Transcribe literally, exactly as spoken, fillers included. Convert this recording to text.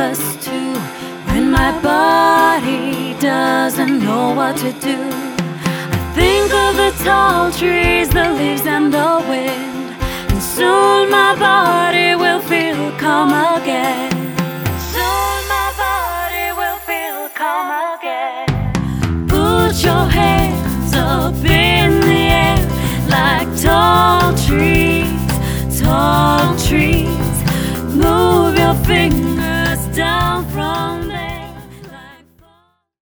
us two, when my body doesn't know what to do. I think of the tall trees, the leaves and the wind, and soon my body will feel calm.